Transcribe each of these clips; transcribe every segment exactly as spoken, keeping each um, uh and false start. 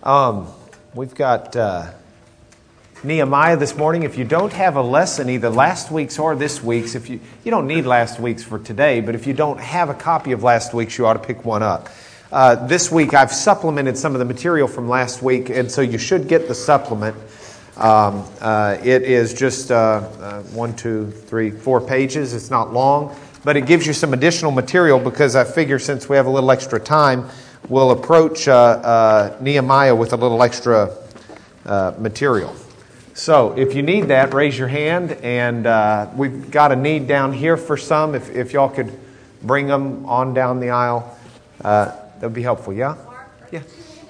Um, we've got uh, Nehemiah this morning. If you don't have a lesson, either last week's or this week's, if you you don't need last week's for today, but if you don't have a copy of last week's, you ought to pick one up. Uh, this week, I've supplemented some of the material from last week, and so you should get the supplement. Um, uh, it is just uh, uh, one, two, three, four pages. It's not long, but it gives you some additional material because I figure since we have a little extra time, we'll approach uh, uh, Nehemiah with a little extra uh, material. So if you need that, raise your hand, and uh, we've got a need down here for some. If, if y'all could bring them on down the aisle, uh, that would be helpful, yeah? Yeah.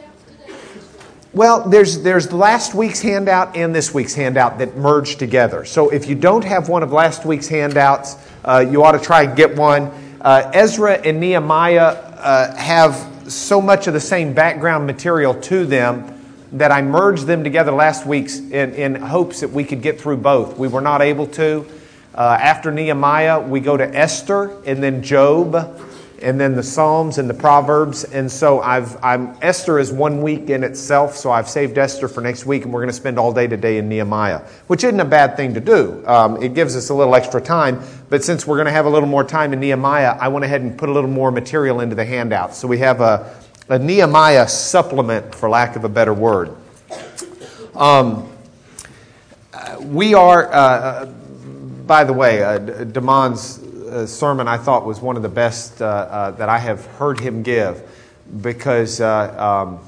Well, there's there's last week's handout and this week's handout that merge together. So if you don't have one of last week's handouts, uh, you ought to try and get one. Uh, Ezra and Nehemiah uh, have so much of the same background material to them that I merged them together last week's in, in hopes that we could get through both. We were not able to. Uh, after Nehemiah, we go to Esther and then Job and then the Psalms and the Proverbs. And so I've I'm Esther is one week in itself, so I've saved Esther for next week, and we're going to spend all day today in Nehemiah, which isn't a bad thing to do. Um, it gives us a little extra time, but since we're going to have a little more time in Nehemiah, I went ahead and put a little more material into the handout. So we have a, a Nehemiah supplement, for lack of a better word. Um, we are, uh, by the way, uh, Damon's Uh, sermon I thought was one of the best uh, uh, that I have heard him give, because uh, um,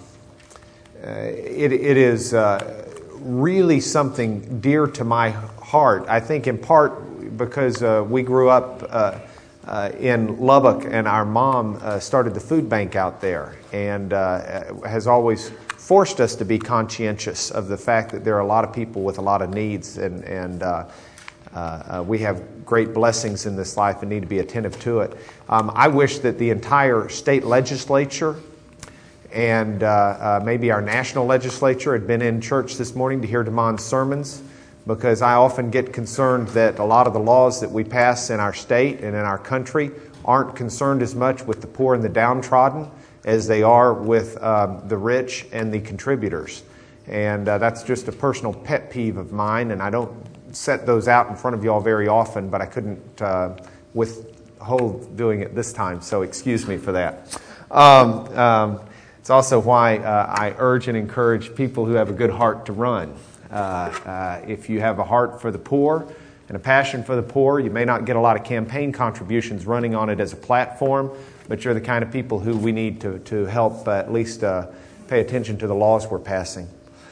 uh, it, it is uh, really something dear to my heart. I think in part because uh, we grew up uh, uh, in Lubbock, and our mom uh, started the food bank out there, and uh, has always forced us to be conscientious of the fact that there are a lot of people with a lot of needs, and and uh, Uh, uh, we have great blessings in this life and need to be attentive to it. Um, I wish that the entire state legislature and uh, uh, maybe our national legislature had been in church this morning to hear Damon's sermons, because I often get concerned that a lot of the laws that we pass in our state and in our country aren't concerned as much with the poor and the downtrodden as they are with um, the rich and the contributors. And uh, that's just a personal pet peeve of mine, and I don't set those out in front of you all very often, but I couldn't uh, withhold doing it this time, so excuse me for that. Um, um, it's also why uh, I urge and encourage people who have a good heart to run. Uh, uh, if you have a heart for the poor and a passion for the poor, you may not get a lot of campaign contributions running on it as a platform, but you're the kind of people who we need to, to help uh, at least uh, pay attention to the laws we're passing.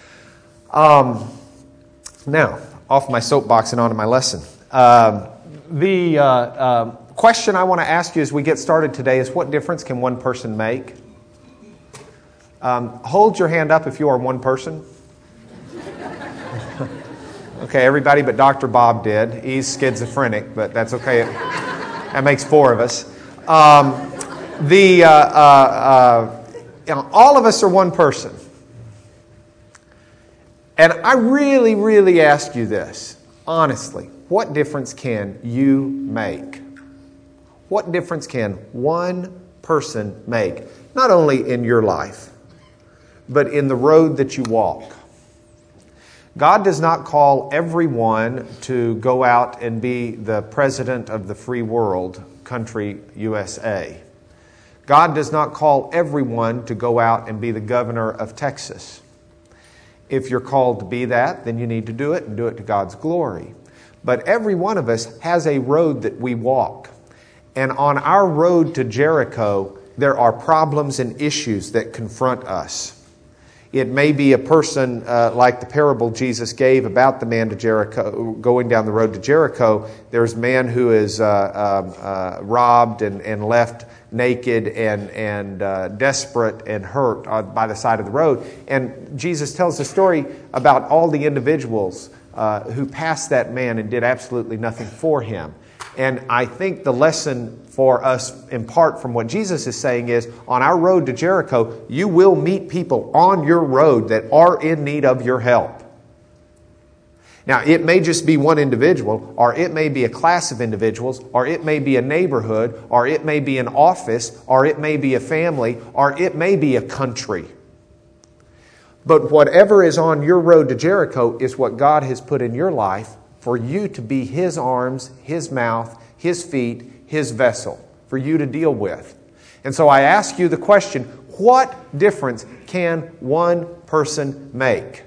Um, now, off my soapbox and onto my lesson. Um, the uh, uh, question I want to ask you as we get started today is, what difference can one person make? Um, hold your hand up if you are one person. Okay, everybody but Doctor Bob did. He's schizophrenic, but that's okay. That makes four of us. Um, the uh, uh, uh, you know, all of us are one person. And I really, really ask you this, honestly, what difference can you make? What difference can one person make, not only in your life, but in the road that you walk? God does not call everyone to go out and be the president of the free world, country U S A. God does not call everyone to go out and be the governor of Texas. If you're called to be that, then you need to do it and do it to God's glory. But every one of us has a road that we walk. And on our road to Jericho, there are problems and issues that confront us. It may be a person uh, like the parable Jesus gave about the man to Jericho, going down the road to Jericho. There's a man who is uh, uh, uh, robbed and, and left naked and, and uh, desperate and hurt uh, by the side of the road. And Jesus tells a story about all the individuals uh, who passed that man and did absolutely nothing for him. And I think the lesson for us, in part from what Jesus is saying, is on our road to Jericho, you will meet people on your road that are in need of your help. Now, it may just be one individual, or it may be a class of individuals, or it may be a neighborhood, or it may be an office, or it may be a family, or it may be a country. But whatever is on your road to Jericho is what God has put in your life for you to be His arms, His mouth, His feet, His vessel, for you to deal with. And so I ask you the question, what difference can one person make?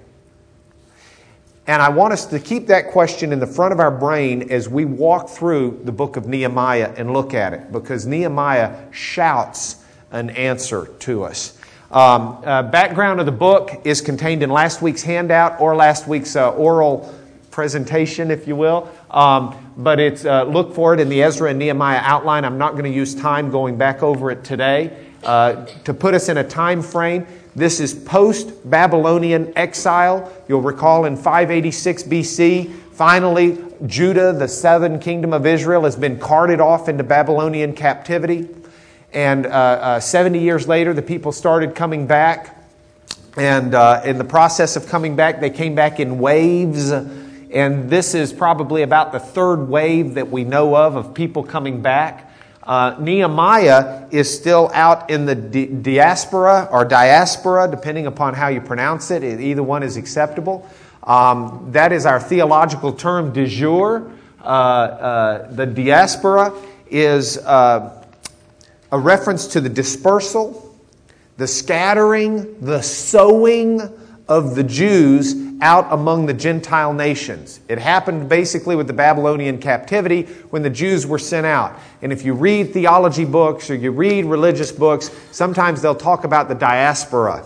And I want us to keep that question in the front of our brain as we walk through the book of Nehemiah and look at it, because Nehemiah shouts an answer to us. Um, uh, background of the book is contained in last week's handout or last week's uh, oral presentation, if you will. Um, but it's uh, look for it in the Ezra and Nehemiah outline. I'm not going to use time going back over it today. Uh, to put us in a time frame, this is post-Babylonian exile. You'll recall in five eighty-six B C, finally Judah, the southern kingdom of Israel, has been carted off into Babylonian captivity. And uh, uh, seventy years later, the people started coming back. And uh, in the process of coming back, they came back in waves. And this is probably about the third wave that we know of of people coming back. Uh, Nehemiah is still out in the di- diaspora or diaspora, depending upon how you pronounce it. Either one is acceptable. Um, that is our theological term du jour. Uh, uh, the diaspora is uh, a reference to the dispersal, the scattering, the sowing of the Jews out among the Gentile nations. It happened basically with the Babylonian captivity when the Jews were sent out. And if you read theology books or you read religious books, sometimes they'll talk about the diaspora.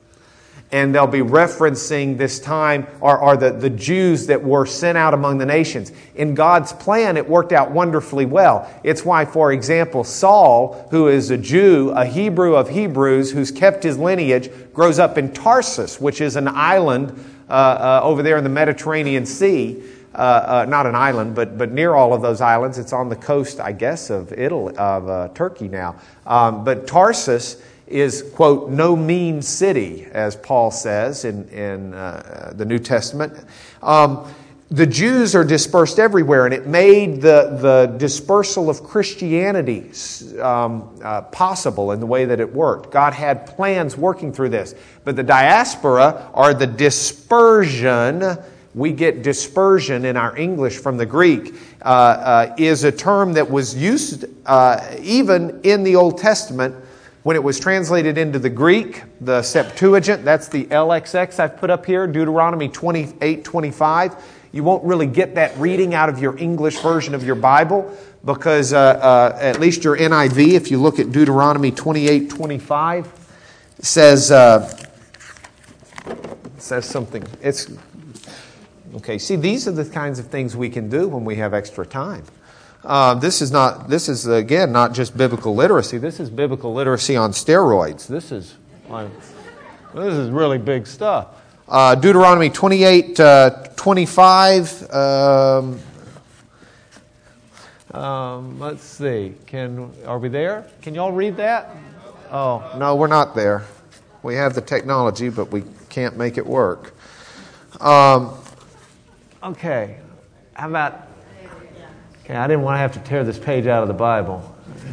And they'll be referencing this time, or, or the, the Jews that were sent out among the nations. In God's plan, it worked out wonderfully well. It's why, for example, Saul, who is a Jew, a Hebrew of Hebrews, who's kept his lineage, grows up in Tarsus, which is an island uh, uh, over there in the Mediterranean Sea. Uh, uh, not an island, but but near all of those islands. It's on the coast, I guess, of Italy, of uh, Turkey now. Um, but Tarsus is, quote, no mean city, as Paul says in, in uh, the New Testament. Um, the Jews are dispersed everywhere, and it made the, the dispersal of Christianity um, uh, possible in the way that it worked. God had plans working through this. But the diaspora, or the dispersion, we get dispersion in our English from the Greek, uh, uh, is a term that was used uh, even in the Old Testament. When it was translated into the Greek, the Septuagint, that's the L X X I've put up here, Deuteronomy twenty-eight twenty-five. You won't really get that reading out of your English version of your Bible because uh, uh, at least your N I V, if you look at Deuteronomy twenty-eight twenty-five, says uh, says something. It's okay. See, these are the kinds of things we can do when we have extra time. Uh, this is not. This is again not just biblical literacy. This is biblical literacy on steroids. This is, like, this is really big stuff. Uh, Deuteronomy twenty-eight twenty-five. Um, um, let's see. Can are we there? Can y'all read that? Oh no, we're not there. We have the technology, but we can't make it work. Um, okay. How about? Okay, I didn't want to have to tear this page out of the Bible.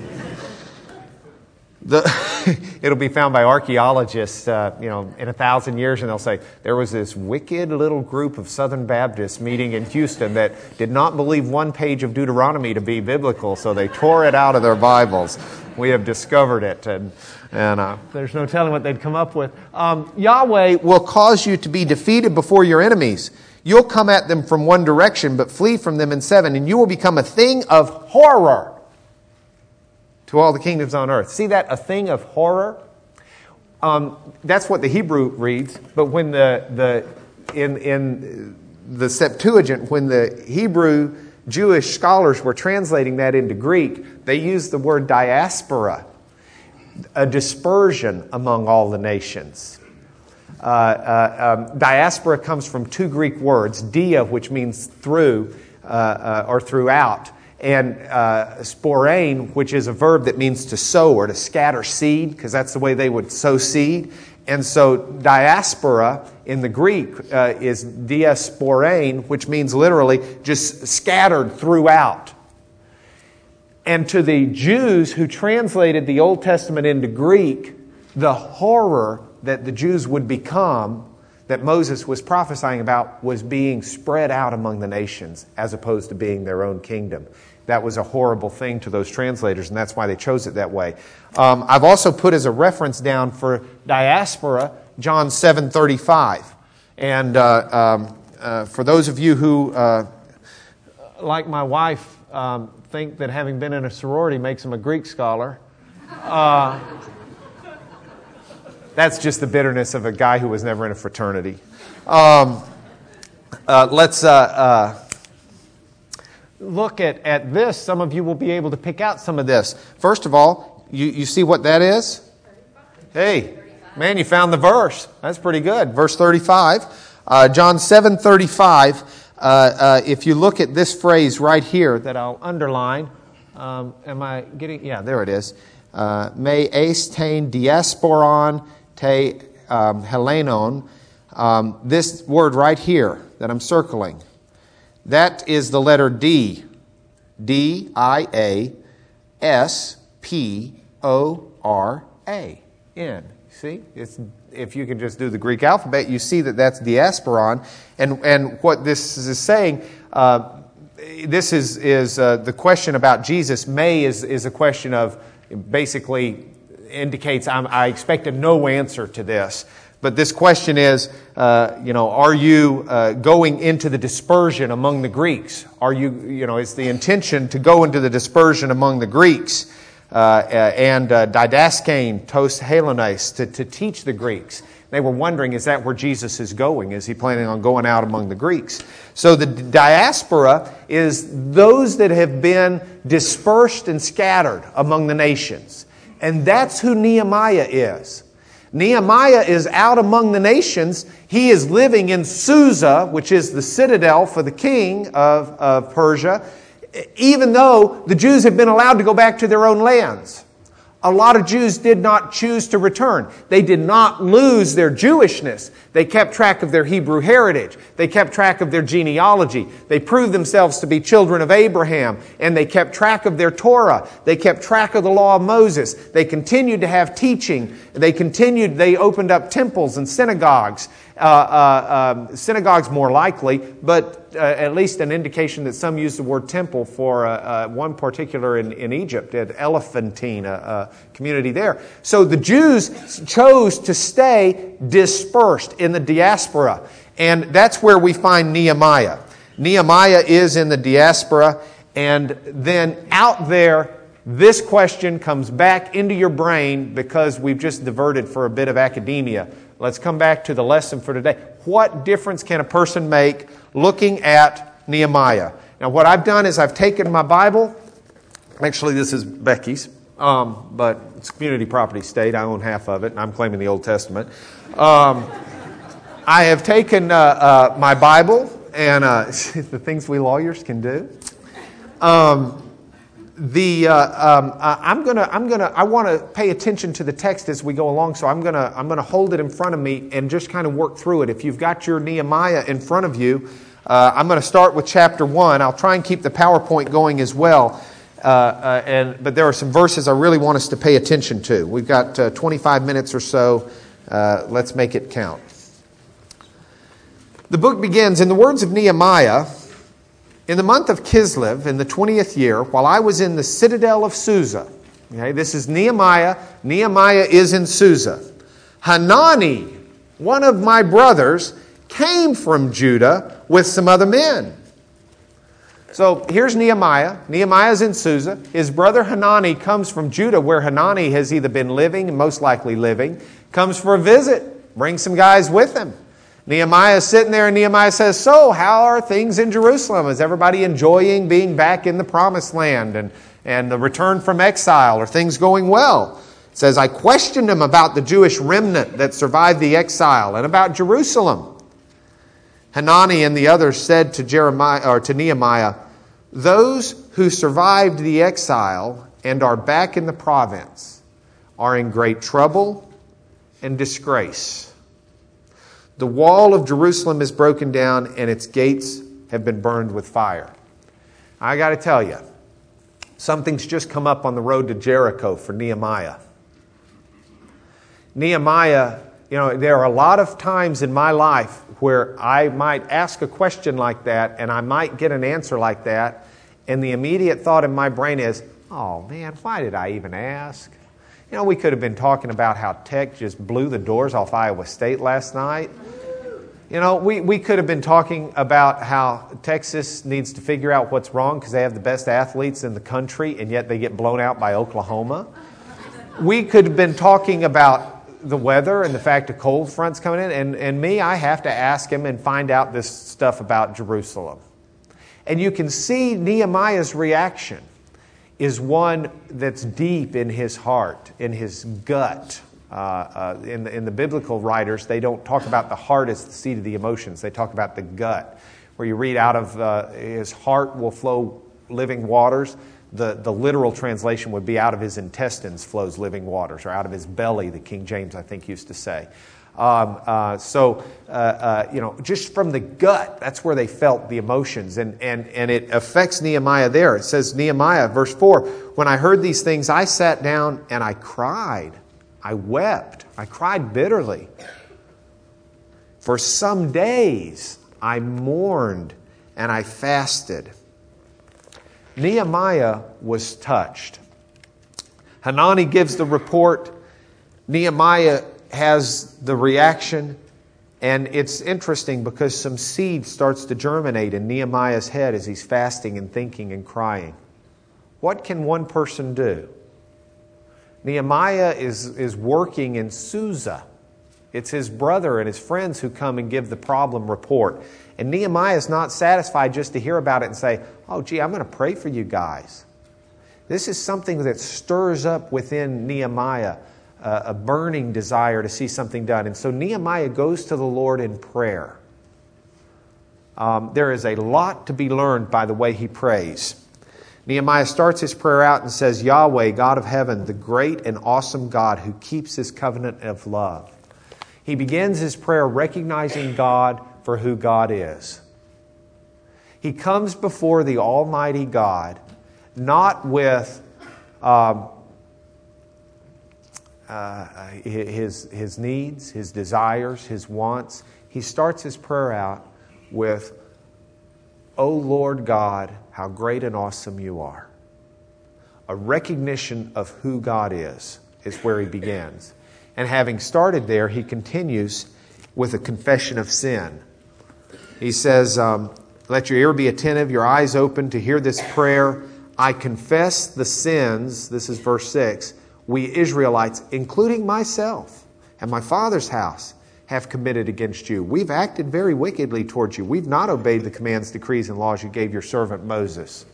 The, it'll be found by archaeologists, uh, you know, in a thousand years, and they'll say, there was this wicked little group of Southern Baptists meeting in Houston that did not believe one page of Deuteronomy to be biblical, so they tore it out of their Bibles. We have discovered it, and, and uh, there's no telling what they'd come up with. Um, Yahweh will cause you to be defeated before your enemies. You'll come at them from one direction, but flee from them in seven, and you will become a thing of horror to all the kingdoms on earth. See that? A thing of horror? Um, that's what the Hebrew reads, but when the, the in, in the Septuagint, when the Hebrew Jewish scholars were translating that into Greek, they used the word diaspora, a dispersion among all the nations. Uh, uh, um, diaspora comes from two Greek words, dia, which means through uh, uh, or throughout, and uh, sporein, which is a verb that means to sow or to scatter seed, because that's the way they would sow seed. And so diaspora in the Greek uh, is diasporein, which means literally just scattered throughout. And to the Jews who translated the Old Testament into Greek, the horror that the Jews would become that Moses was prophesying about was being spread out among the nations as opposed to being their own kingdom. That was a horrible thing to those translators, and that's why they chose it that way. Um, I've also put as a reference down for diaspora, John seven thirty-five. And uh, um, uh, for those of you who, uh, like my wife, um, think that having been in a sorority makes them a Greek scholar, uh, that's just the bitterness of a guy who was never in a fraternity. Um, uh, let's uh, uh, look at, at this. Some of you will be able to pick out some of this. First of all, you, you see what that is? Hey, man, you found the verse. That's pretty good. Verse thirty-five. Uh, John seven thirty-five. Uh, uh, if you look at this phrase right here that I'll underline. Um, am I getting... Yeah, there it is. Uh, me eistain diasporon te um, Helenon. Um, this word right here that I'm circling, that is the letter D. D I A S P O R A N. See? It's, if you can just do the Greek alphabet, you see that that's diasporon. And, and what this is saying, uh, this is, is uh, the question about Jesus. May is, is a question of, basically indicates I'm, I expect a no answer to this. But this question is, uh, you know, are you uh, going into the dispersion among the Greeks? Are you, you know, is the intention to go into the dispersion among the Greeks? Uh, and uh, didaskane tos Hellenes, to, to teach the Greeks. They were wondering, is that where Jesus is going? Is he planning on going out among the Greeks? So the diaspora is those that have been dispersed and scattered among the nations. And that's who Nehemiah is. Nehemiah is out among the nations. He is living in Susa, which is the citadel for the king of, of Persia, even though the Jews have been allowed to go back to their own lands. A lot of Jews did not choose to return. They did not lose their Jewishness. They kept track of their Hebrew heritage. They kept track of their genealogy. They proved themselves to be children of Abraham, and they kept track of their Torah. They kept track of the law of Moses. They continued to have teaching. They continued, they opened up temples and synagogues. Uh, uh, uh, synagogues more likely, but uh, at least an indication that some use the word temple for uh, uh, one particular in, in Egypt, at Elephantine, a, a community there. So the Jews chose to stay dispersed in the diaspora, and that's where we find Nehemiah. Nehemiah is in the diaspora, and then out there, this question comes back into your brain because we've just diverted for a bit of academia. Let's come back to the lesson for today. What difference can a person make looking at Nehemiah? Now, what I've done is I've taken my Bible. Actually, this is Becky's, um, but it's community property state. I own half of it, and I'm claiming the Old Testament. Um, I have taken uh, uh, my Bible and uh, the things we lawyers can do. Um, The uh, um, I'm gonna I'm gonna I want to pay attention to the text as we go along, so I'm gonna I'm gonna hold it in front of me and just kind of work through it. If you've got your Nehemiah in front of you, uh, I'm going to start with chapter one. I'll try and keep the PowerPoint going as well, uh, uh, and but there are some verses I really want us to pay attention to. We've got uh, twenty-five minutes or so. Uh, let's make it count. The book begins in the words of Nehemiah. In the month of Kislev, in the twentieth year, while I was in the citadel of Susa, okay, this is Nehemiah. Nehemiah is in Susa. Hanani, one of my brothers, came from Judah with some other men. So here's Nehemiah. Nehemiah is in Susa. His brother Hanani comes from Judah, where Hanani has either been living, most likely living, comes for a visit, brings some guys with him. Nehemiah is sitting there, and Nehemiah says, so how are things in Jerusalem? Is everybody enjoying being back in the promised land and, and the return from exile? Are things going well? It says, I questioned him about the Jewish remnant that survived the exile and about Jerusalem. Hanani and the others said to Jeremiah or to Nehemiah, those who survived the exile and are back in the province are in great trouble and disgrace. The wall of Jerusalem is broken down and its gates have been burned with fire. I got to tell you, something's just come up on the road to Jericho for Nehemiah. Nehemiah You know, there are a lot of times in my life where I might ask a question like that and I might get an answer like that, and the immediate thought in my brain is, oh man, why did I even ask? You know, we could have been talking about how Tech just blew the doors off Iowa State last night. You know, we, we could have been talking about how Texas needs to figure out what's wrong because they have the best athletes in the country and yet they get blown out by Oklahoma. We could have been talking about the weather and the fact of cold fronts coming in. And, and me, I have to ask him and find out this stuff about Jerusalem. And you can see Nehemiah's reaction is one that's deep in his heart, in his gut. Uh, uh, in, the, in the biblical writers, they don't talk about the heart as the seat of the emotions. They talk about the gut, where you read out of uh, his heart will flow living waters. The, the literal translation would be out of his intestines flows living waters, or out of his belly, the King James, I think, used to say. Um, uh, so, uh, uh, you know, just from the gut, that's where they felt the emotions. And, and, and it affects Nehemiah there. It says, Nehemiah, verse four, when I heard these things, I sat down and I cried. I wept. I cried bitterly. For some days I mourned and I fasted. Nehemiah was touched. Hanani gives the report. Nehemiah has the reaction. And it's interesting because some seed starts to germinate in Nehemiah's head as he's fasting and thinking and crying. What can one person do? Nehemiah is, is working in Susa. It's his brother and his friends who come and give the problem report. And Nehemiah is not satisfied just to hear about it and say, oh, gee, I'm going to pray for you guys. This is something that stirs up within Nehemiah uh, a burning desire to see something done. And so Nehemiah goes to the Lord in prayer. Um, there is a lot to be learned by the way he prays. Nehemiah starts his prayer out and says, Yahweh, God of heaven, the great and awesome God who keeps his covenant of love. He begins his prayer recognizing God for who God is. He comes before the Almighty God, not with um, uh, his, his needs, his desires, his wants. He starts his prayer out with, O Lord God, how great and awesome you are. A recognition of who God is, is where he begins. And having started there, he continues with a confession of sin. He says, um, let your ear be attentive, your eyes open to hear this prayer. I confess the sins, this is verse six, we Israelites, including myself and my father's house, have committed against you. We've acted very wickedly towards you. We've not obeyed the commands, decrees, and laws you gave your servant Moses.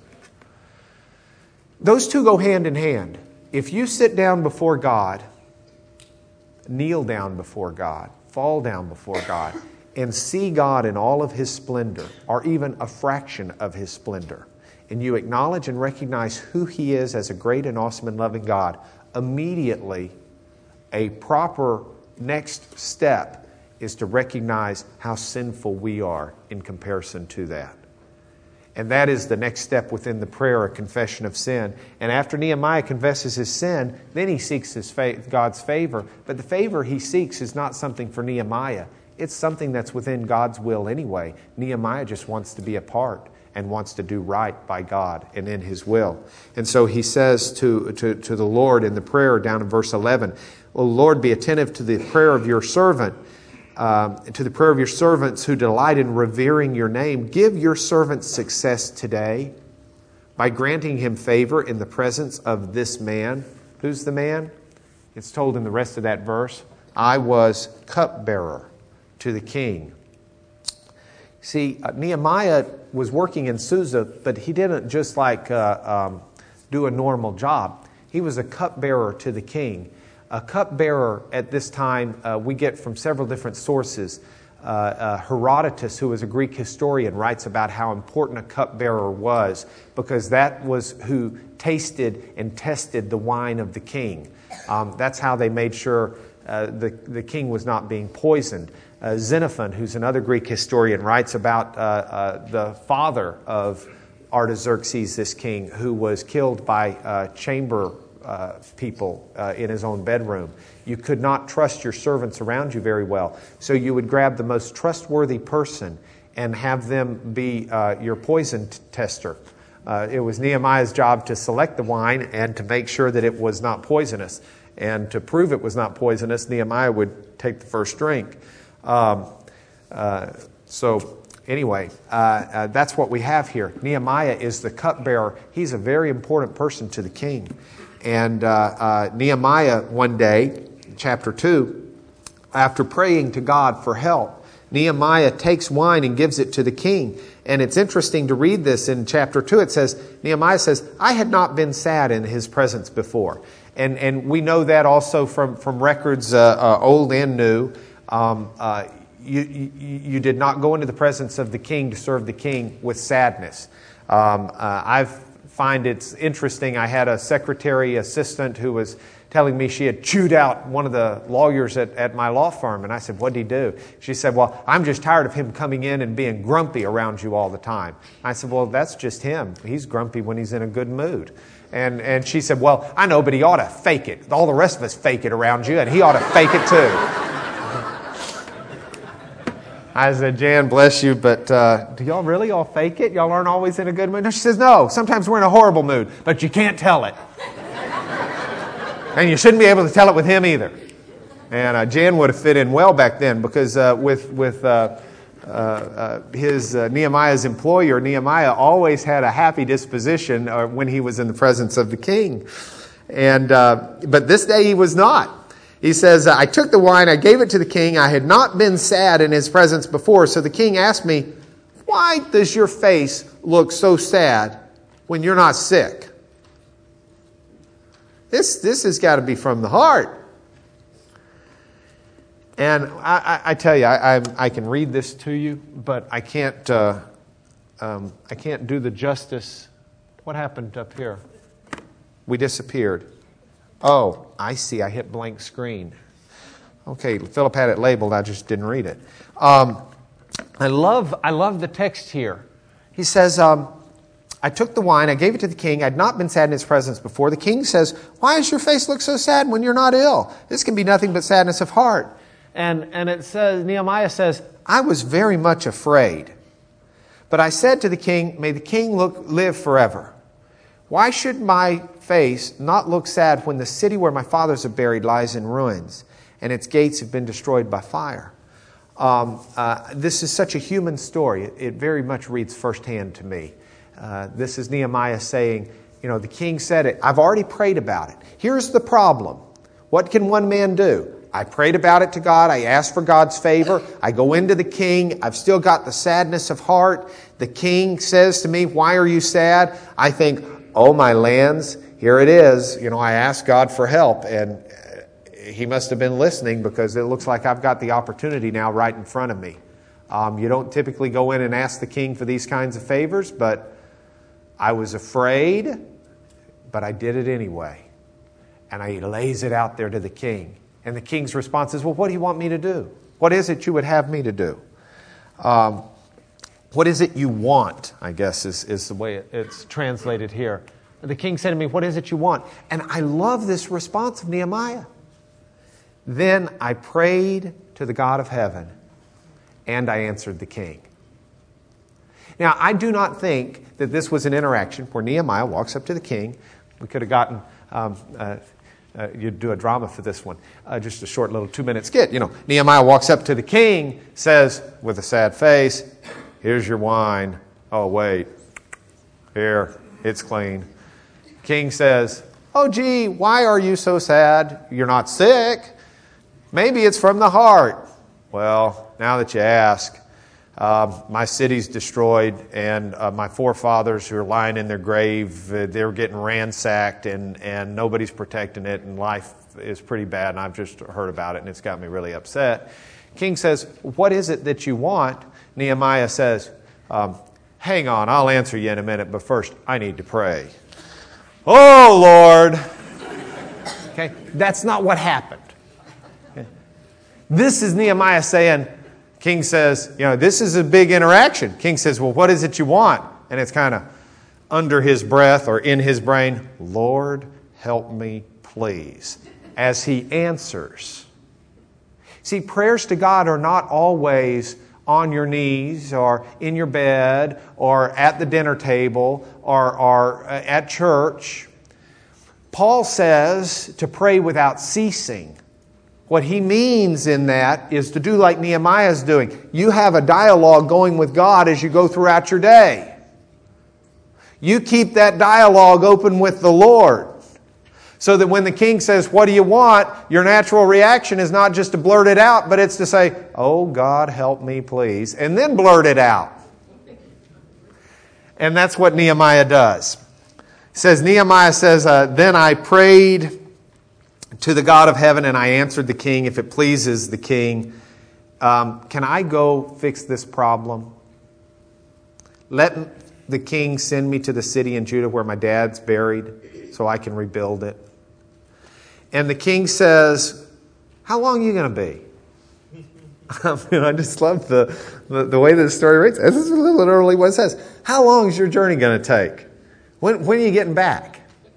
Those two go hand in hand. If you sit down before God, kneel down before God, fall down before God, and see God in all of his splendor, or even a fraction of his splendor, and you acknowledge and recognize who he is as a great and awesome and loving God, immediately a proper next step is to recognize how sinful we are in comparison to that. And that is the next step within the prayer, a confession of sin. And after Nehemiah confesses his sin, then he seeks his fa- God's favor. But the favor he seeks is not something for Nehemiah. It's something that's within God's will anyway. Nehemiah just wants to be a part and wants to do right by God and in his will. And so he says to, to, to the Lord in the prayer down in verse eleven, O Lord, be attentive to the prayer of your servant, um, to the prayer of your servants who delight in revering your name. Give your servant success today by granting him favor in the presence of this man. Who's the man? It's told in the rest of that verse, I was cupbearer to the king. See, uh, Nehemiah was working in Susa, but he didn't just like uh, um, do a normal job. He was a cupbearer to the king. A cupbearer at this time, uh, we get from several different sources. Uh, uh, Herodotus, who was a Greek historian, writes about how important a cupbearer was because that was who tasted and tested the wine of the king. Um, that's how they made sure uh, the, the king was not being poisoned. Uh, Xenophon, who's another Greek historian, writes about uh, uh, the father of Artaxerxes, this king, who was killed by uh, chamber uh, uh, people uh, in his own bedroom. You could not trust your servants around you very well. So you would grab the most trustworthy person and have them be uh, your poison t- tester. Uh, it was Nehemiah's job to select the wine and to make sure that it was not poisonous. And to prove it was not poisonous, Nehemiah would take the first drink. Um, uh, so... Anyway, uh, uh, that's what we have here. Nehemiah is the cupbearer. He's a very important person to the king. And uh, uh, Nehemiah, one day, chapter two, after praying to God for help, Nehemiah takes wine and gives it to the king. And it's interesting to read this in chapter two. It says, Nehemiah says, I had not been sad in his presence before. And and we know that also from, from records, uh, uh, old and new. Um, uh, You, you, you did not go into the presence of the king to serve the king with sadness. Um, uh, I find it's interesting. I had a secretary assistant who was telling me she had chewed out one of the lawyers at, at my law firm. And I said, what did he do? She said, well, I'm just tired of him coming in and being grumpy around you all the time. I said, well, that's just him. He's grumpy when he's in a good mood. And, and she said, well, I know, but he ought to fake it. All the rest of us fake it around you, and he ought to fake it too. I said, Jan, bless you, but uh, do y'all really all fake it? Y'all aren't always in a good mood? No, she says, no, sometimes we're in a horrible mood, but you can't tell it. And you shouldn't be able to tell it with him either. And uh, Jan would have fit in well back then because uh, with, with uh, uh, uh, his uh, Nehemiah's employer, Nehemiah always had a happy disposition uh, when he was in the presence of the king. And uh, but this day he was not. He says, I took the wine, I gave it to the king. I had not been sad in his presence before. So the king asked me, why does your face look so sad when you're not sick? This, this has got to be from the heart. And I, I, I tell you, I, I, I can read this to you, but I can't, uh, um, I can't do the justice. What happened up here? We disappeared. Oh, I see. I hit blank screen. Okay, Philip had it labeled. I just didn't read it. Um, I love I love the text here. He says, um, I took the wine, I gave it to the king. I had not been sad in his presence before. The king says, why does your face look so sad when you're not ill? This can be nothing but sadness of heart. And, and it says, Nehemiah says, I was very much afraid. But I said to the king, may the king look, live forever. Why should my face not look sad when the city where my fathers are buried lies in ruins and its gates have been destroyed by fire? Um, uh, this is such a human story. It, it very much reads firsthand to me. Uh, this is Nehemiah saying, you know, the king said it. I've already prayed about it. Here's the problem. What can one man do? I prayed about it to God. I asked for God's favor. I go into the king. I've still got the sadness of heart. The king says to me, why are you sad? I think, oh, my lands, here it is. You know, I asked God for help, and he must have been listening because it looks like I've got the opportunity now right in front of me. Um, you don't typically go in and ask the king for these kinds of favors, but I was afraid, but I did it anyway. And he lays it out there to the king. And the king's response is, well, what do you want me to do? What is it you would have me to do? Um, What is it you want, I guess, is, is the way it's translated here. The king said to me, what is it you want? And I love this response of Nehemiah. Then I prayed to the God of heaven, and I answered the king. Now, I do not think that this was an interaction where Nehemiah walks up to the king. We could have gotten, um, uh, uh, you'd do a drama for this one, uh, just a short little two-minute skit. You know, Nehemiah walks up to the king, says with a sad face, here's your wine. Oh, wait. Here, it's clean. King says, oh, gee, why are you so sad? You're not sick. Maybe it's from the heart. Well, now that you ask, uh, my city's destroyed, and uh, my forefathers who are lying in their grave, uh, they're getting ransacked, and, and nobody's protecting it, and life is pretty bad, and I've just heard about it, and it's got me really upset. King says, what is it that you want? Nehemiah says, um, hang on, I'll answer you in a minute, but first I need to pray. Oh, Lord. Okay, that's not what happened. Okay. This is Nehemiah saying, King says, you know, this is a big interaction. King says, well, what is it you want? And it's kind of under his breath or in his brain, Lord, help me, please, as he answers. See, prayers to God are not always on your knees or in your bed or at the dinner table or, or at church. Paul says to pray without ceasing. What he means in that is to do like Nehemiah is doing. You have a dialogue going with God as you go throughout your day. You keep that dialogue open with the Lord. So that when the king says, what do you want? Your natural reaction is not just to blurt it out, but it's to say, oh God, help me please. And then blurt it out. And that's what Nehemiah does. It says, Nehemiah says, uh, then I prayed to the God of heaven, and I answered the king, if it pleases the king, um, can I go fix this problem? Let the king send me to the city in Judah where my dad's buried so I can rebuild it. And the king says, how long are you going to be? I mean, I just love the, the, the way the story reads. This is literally what it says. How long is your journey going to take? When, when are you getting back?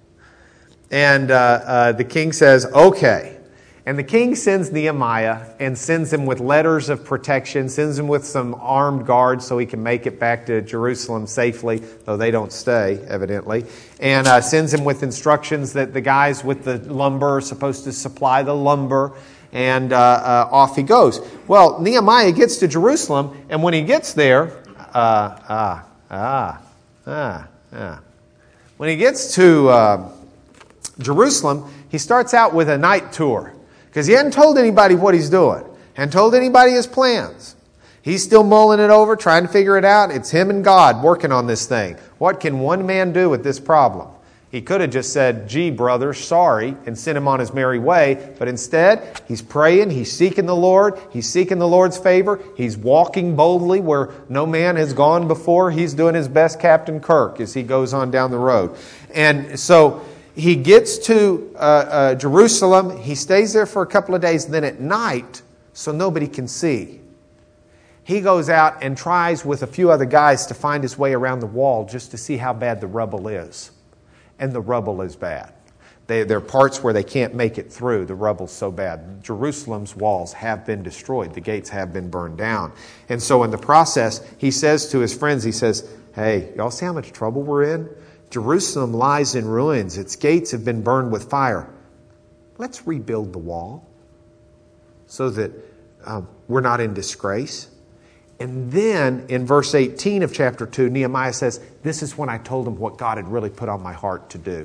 And uh, uh, the king says, okay. And the king sends Nehemiah and sends him with letters of protection, sends him with some armed guards so he can make it back to Jerusalem safely, though they don't stay, evidently. And uh, sends him with instructions that the guys with the lumber are supposed to supply the lumber. And uh, uh, off he goes. Well, Nehemiah gets to Jerusalem, and when he gets there, uh, ah, ah, ah, ah. When he gets to uh, Jerusalem, he starts out with a night tour. Because he hadn't told anybody what he's doing. Hadn't told anybody his plans. He's still mulling it over, trying to figure it out. It's him and God working on this thing. What can one man do with this problem? He could have just said, gee, brother, sorry, and sent him on his merry way. But instead, he's praying, he's seeking the Lord, he's seeking the Lord's favor, he's walking boldly where no man has gone before. He's doing his best Captain Kirk as he goes on down the road. And so he gets to uh, uh, Jerusalem, he stays there for a couple of days, then at night, so nobody can see, he goes out and tries with a few other guys to find his way around the wall just to see how bad the rubble is. And the rubble is bad. They, there are parts where they can't make it through. The rubble's so bad. Jerusalem's walls have been destroyed. The gates have been burned down. And so in the process, he says to his friends, he says, hey, y'all see how much trouble we're in? Jerusalem lies in ruins. Its gates have been burned with fire. Let's rebuild the wall so that um, we're not in disgrace. And then in verse eighteen of chapter two, Nehemiah says, this is when I told him what God had really put on my heart to do.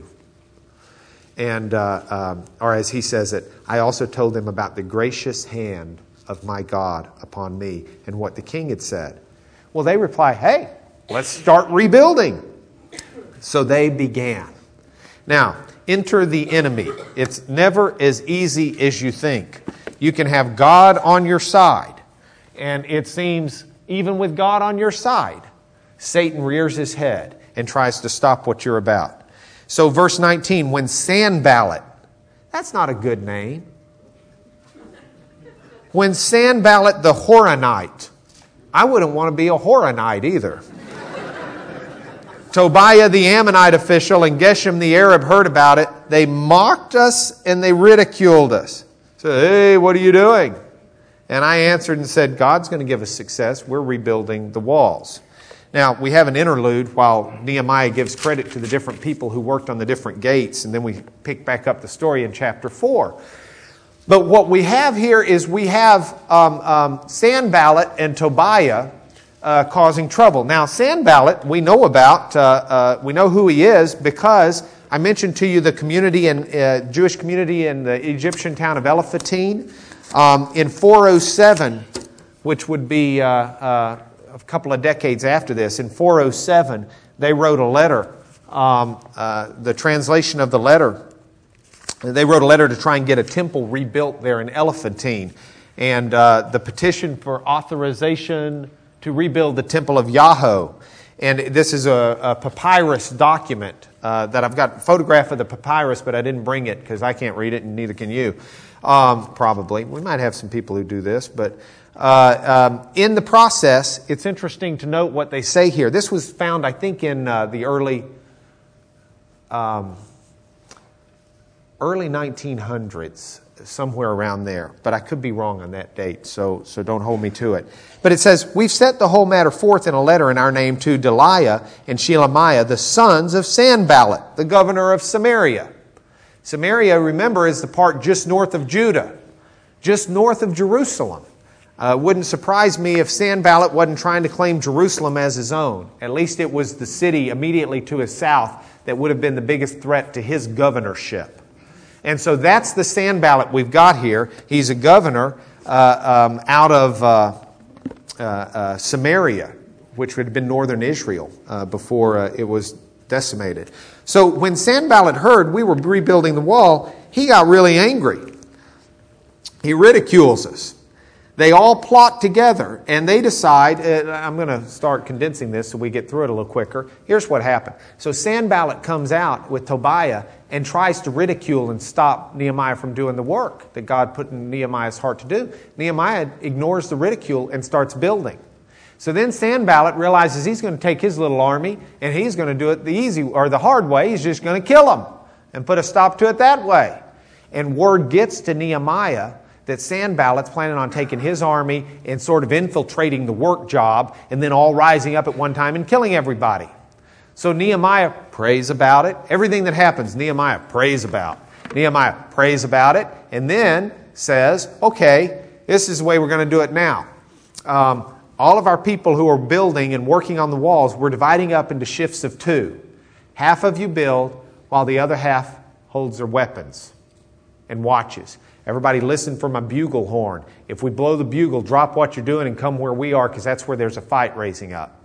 And, uh, um, or as he says it, I also told him about the gracious hand of my God upon me and what the king had said. Well, they reply, hey, let's start rebuilding. So they began. Now, enter the enemy. It's never as easy as you think. You can have God on your side. And it seems, even with God on your side, Satan rears his head and tries to stop what you're about. So verse nineteen, when Sanballat, that's not a good name. When Sanballat the Horonite, I wouldn't want to be a Horonite either. Tobiah the Ammonite official and Geshem the Arab heard about it. They mocked us and they ridiculed us. So, hey, what are you doing? And I answered and said, God's going to give us success. We're rebuilding the walls. Now, we have an interlude while Nehemiah gives credit to the different people who worked on the different gates, and then we pick back up the story in chapter four. But what we have here is we have um, um, Sanballat and Tobiah uh, causing trouble. Now, Sanballat, we know about, uh, uh, we know who he is because I mentioned to you the community and uh, Jewish community in the Egyptian town of Elaphantine. Um, in four oh seven, which would be uh, uh, a couple of decades after this, in four oh seven, they wrote a letter. Um, uh, the translation of the letter, they wrote a letter to try and get a temple rebuilt there in Elaphantine. And uh, the petition for authorization to rebuild the temple of Yahweh. And this is a, a papyrus document uh, that I've got a photograph of the papyrus, but I didn't bring it because I can't read it and neither can you. Um, probably. We might have some people who do this, but uh, um, in the process, it's interesting to note what they say here. This was found, I think, in uh, the early um, early nineteen hundreds, somewhere around there. But I could be wrong on that date, so, so don't hold me to it. But it says, we've set the whole matter forth in a letter in our name to Delaiah and Shelemiah, the sons of Sanballat, the governor of Samaria. Samaria, remember, is the part just north of Judah, just north of Jerusalem. Uh, wouldn't surprise me if Sanballat wasn't trying to claim Jerusalem as his own. At least it was the city immediately to his south that would have been the biggest threat to his governorship. And so that's the Sanballat we've got here. He's a governor uh, um, out of uh, uh, uh, Samaria, which would have been northern Israel uh, before uh, it was decimated. So when Sanballat heard we were rebuilding the wall, he got really angry. He ridicules us. They all plot together, and they decide, uh, I'm going to start condensing this so we get through it a little quicker. Here's what happened. So Sanballat comes out with Tobiah and tries to ridicule and stop Nehemiah from doing the work that God put in Nehemiah's heart to do. Nehemiah ignores the ridicule and starts building. So then Sanballat realizes he's going to take his little army, and he's going to do it the easy or the hard way. He's just going to kill them and put a stop to it that way. And word gets to Nehemiah that Sanballat's planning on taking his army and sort of infiltrating the work job and then all rising up at one time and killing everybody. So Nehemiah prays about it. Everything that happens, Nehemiah prays about. Nehemiah prays about it and then says, okay, this is the way we're going to do it now. Um, all of our people who are building and working on the walls, we're dividing up into shifts of two. Half of you build while the other half holds their weapons and watches. Everybody listen for my bugle horn. If we blow the bugle, drop what you're doing and come where we are, because that's where there's a fight raising up.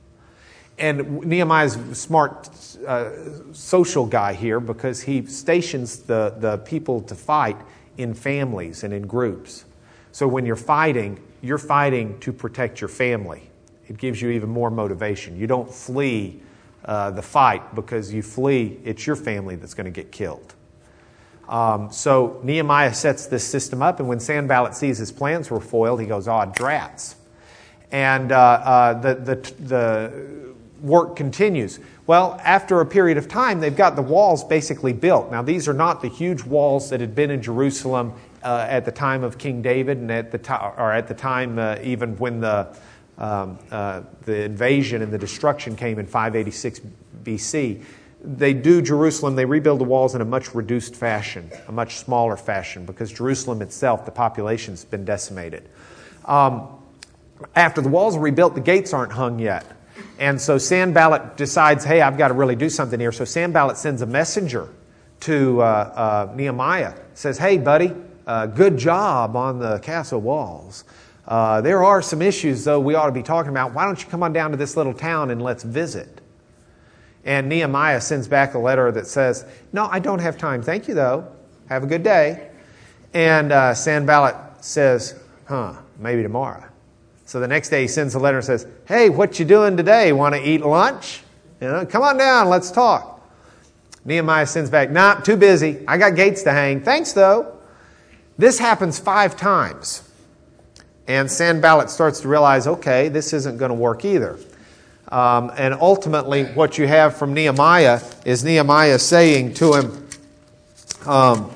And Nehemiah's a smart uh, social guy here because he stations the, the people to fight in families and in groups. So when you're fighting, you're fighting to protect your family. It gives you even more motivation. You don't flee uh, the fight because you flee, it's your family that's going to get killed. Um, so Nehemiah sets this system up, and when Sanballat sees his plans were foiled, he goes, "Oh, drats!" And uh, uh, the the the work continues. Well, after a period of time, they've got the walls basically built. Now, these are not the huge walls that had been in Jerusalem uh, at the time of King David, and at the time, or at the time uh, even when the um, uh, the invasion and the destruction came in five eighty-six B C. They do Jerusalem, they rebuild the walls in a much reduced fashion, a much smaller fashion, because Jerusalem itself, the population's been decimated. Um, after the walls are rebuilt, the gates aren't hung yet. And so Sanballat decides, hey, I've got to really do something here. So Sanballat sends a messenger to uh, uh, Nehemiah, says, hey, buddy, uh, good job on the castle walls. Uh, there are some issues, though, we ought to be talking about. Why don't you come on down to this little town and let's visit? And Nehemiah sends back a letter that says, no, I don't have time. Thank you, though. Have a good day. And uh, Sanballat says, huh, maybe tomorrow. So the next day he sends a letter and says, hey, what you doing today? Want to eat lunch? You know, come on down, let's talk. Nehemiah sends back, nah, too busy. I got gates to hang. Thanks, though. This happens five times. And Sanballat starts to realize, okay, this isn't going to work either. Um, and ultimately, what you have from Nehemiah is Nehemiah saying to him, um,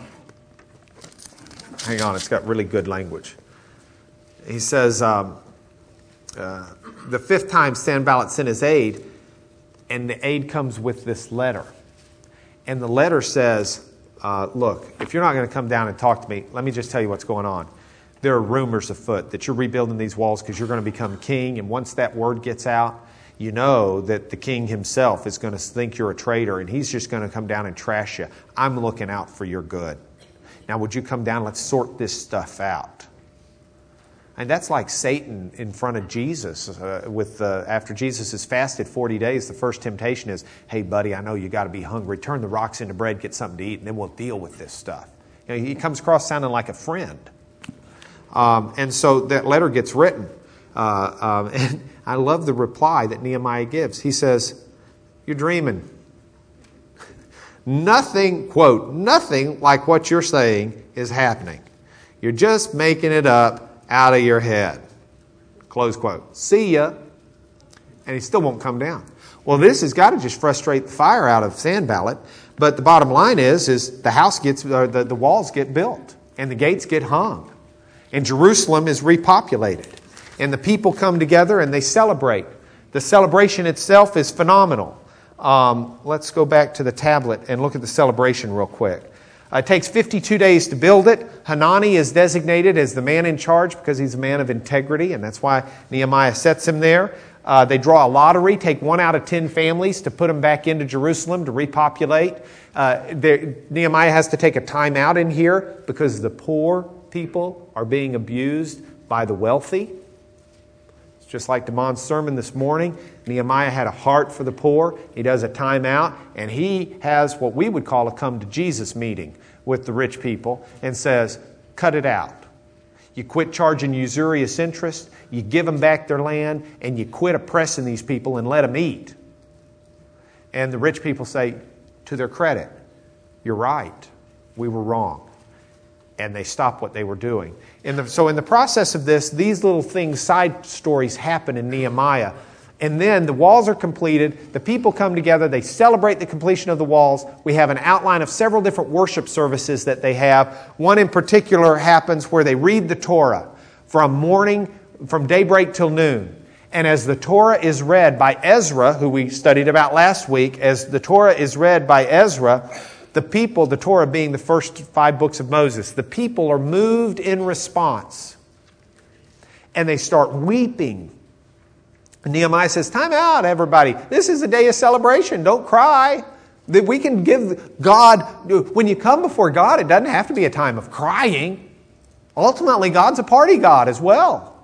hang on, it's got really good language. He says, um, uh, the fifth time Sanballat sent his aid, and the aid comes with this letter. And the letter says, uh, look, if you're not going to come down and talk to me, let me just tell you what's going on. There are rumors afoot that you're rebuilding these walls because you're going to become king, and once that word gets out, you know that the king himself is going to think you're a traitor, and he's just going to come down and trash you. I'm looking out for your good. Now, would you come down? Let's sort this stuff out. And that's like Satan in front of Jesus. Uh, with uh, after Jesus has fasted forty days, the first temptation is, hey, buddy, I know you got to be hungry. Turn the rocks into bread, get something to eat, and then we'll deal with this stuff. You know, he comes across sounding like a friend. Um, and so that letter gets written. Uh, um, and I love the reply that Nehemiah gives. He says, you're dreaming. Nothing, quote, nothing like what you're saying is happening. You're just making it up out of your head. Close quote. See ya. And he still won't come down. Well, this has got to just frustrate the fire out of Sanballat. But the bottom line is, is the house gets, or the, the walls get built, and the gates get hung, and Jerusalem is repopulated, and the people come together and they celebrate. The celebration itself is phenomenal. Um, let's go back to the tablet and look at the celebration real quick. Uh, it takes fifty-two days to build it. Hanani is designated as the man in charge because he's a man of integrity, and that's why Nehemiah sets him there. Uh, they draw a lottery, take one out of ten families to put them back into Jerusalem to repopulate. Uh, Nehemiah has to take a time out in here because the poor people are being abused by the wealthy. It's just like Damon's sermon this morning. Nehemiah had a heart for the poor. He does a time out, and he has what we would call a come to Jesus meeting with the rich people and says, cut it out. You quit charging usurious interest, you give them back their land, and you quit oppressing these people and let them eat. And the rich people say, to their credit, you're right, we were wrong. And they stop what they were doing. In the, so in the process of this, these little things, side stories happen in Nehemiah. And then the walls are completed, the people come together, they celebrate the completion of the walls. We have an outline of several different worship services that they have. One in particular happens where they read the Torah from morning, from daybreak till noon. And as the Torah is read by Ezra, who we studied about last week, as the Torah is read by Ezra, the people, the Torah being the first five books of Moses, the people are moved in response. And they start weeping. Nehemiah says, time out, everybody. This is a day of celebration. Don't cry. That we can give God, when you come before God, it doesn't have to be a time of crying. Ultimately, God's a party God as well.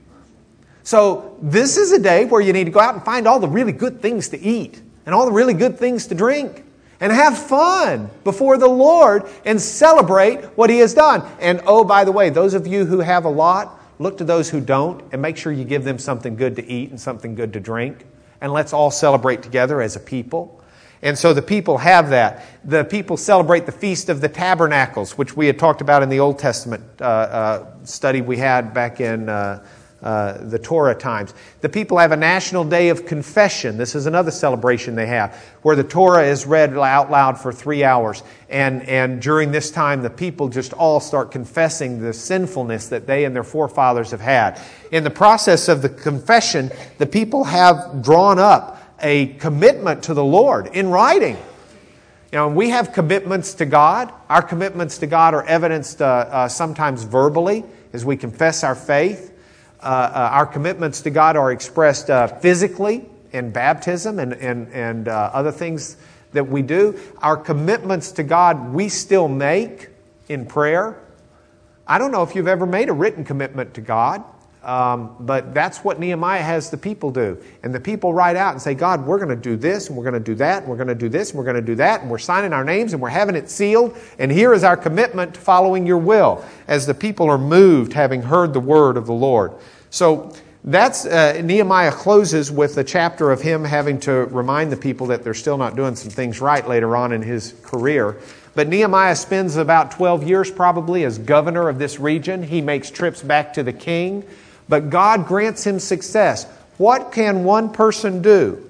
So this is a day where you need to go out and find all the really good things to eat and all the really good things to drink and have fun before the Lord and celebrate what He has done. And oh, by the way, those of you who have a lot, look to those who don't and make sure you give them something good to eat and something good to drink. And let's all celebrate together as a people. And so the people have that. The people celebrate the Feast of the Tabernacles, which we had talked about in the Old Testament uh, uh, study we had back in uh, uh, the Torah times. The people have a national day of confession. This is another celebration they have, where the Torah is read out loud for three hours. And, and during this time, the people just all start confessing the sinfulness that they and their forefathers have had. In the process of the confession, the people have drawn up a commitment to the Lord in writing. You know, we have commitments to God. Our commitments to God are evidenced uh, uh, sometimes verbally as we confess our faith. Uh, uh, our commitments to God are expressed uh, physically in baptism and, and, and uh, other things that we do. Our commitments to God we still make in prayer. I don't know if you've ever made a written commitment to God, um, but that's what Nehemiah has the people do. And the people write out and say, God, we're going to do this, and we're going to do that, and we're going to do this, and we're going to do that, and we're signing our names, and we're having it sealed, and here is our commitment to following your will, as the people are moved having heard the word of the Lord. So that's uh, Nehemiah closes with a chapter of him having to remind the people that they're still not doing some things right later on in his career. But Nehemiah spends about twelve years probably as governor of this region. He makes trips back to the king. But God grants him success. What can one person do?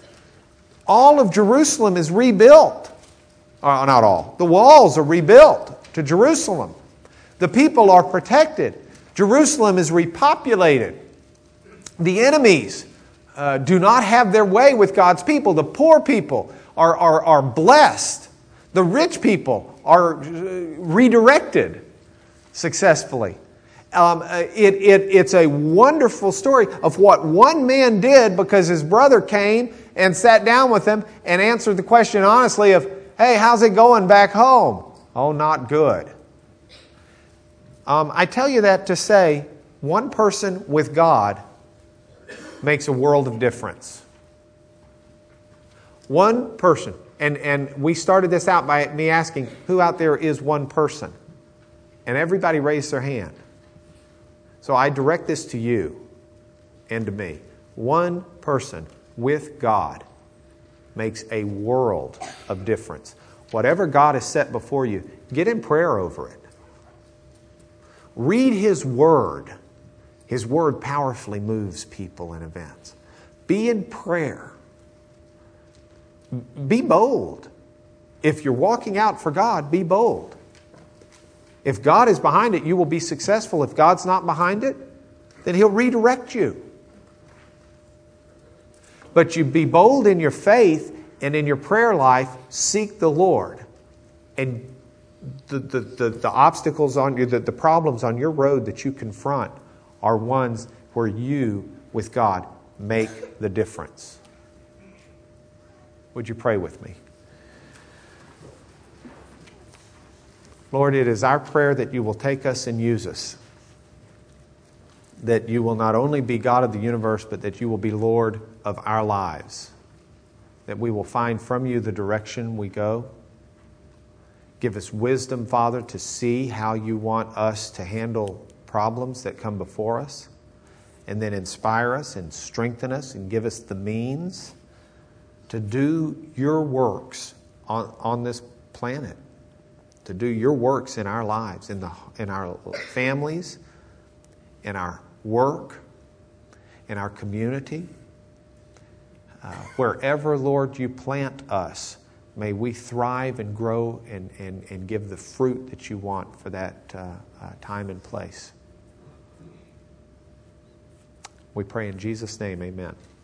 All of Jerusalem is rebuilt. Uh, not all. The walls are rebuilt to Jerusalem. The people are protected. Jerusalem is repopulated. The enemies uh, do not have their way with God's people. The poor people are, are, are blessed. The rich people are redirected successfully. Um, it, it, it's a wonderful story of what one man did because his brother came and sat down with him and answered the question honestly of, hey, how's it going back home? Oh, not good. Um, I tell you that to say one person with God makes a world of difference. One person. And, and we started this out by me asking, who out there is one person? And everybody raised their hand. So I direct this to you and to me. One person with God makes a world of difference. Whatever God has set before you, get in prayer over it. Read His Word. His Word powerfully moves people and events. Be in prayer. Be bold. If you're walking out for God, be bold. If God is behind it, you will be successful. If God's not behind it, then He'll redirect you. But you be bold in your faith, and in your prayer life, seek the Lord. And the, the, the, the obstacles on you, the, the problems on your road that you confront are ones where you, with God, make the difference. Would you pray with me? Lord, it is our prayer that you will take us and use us. That you will not only be God of the universe, but that you will be Lord of our lives. That we will find from you the direction we go. Give us wisdom, Father, to see how you want us to handle problems that come before us. And then inspire us and strengthen us and give us the means to do your works on, on this planet. To do your works in our lives, in the in our families, in our work, in our community. Uh, wherever, Lord, you plant us, may we thrive and grow and, and, and give the fruit that you want for that uh, uh, time and place. We pray in Jesus' name, amen.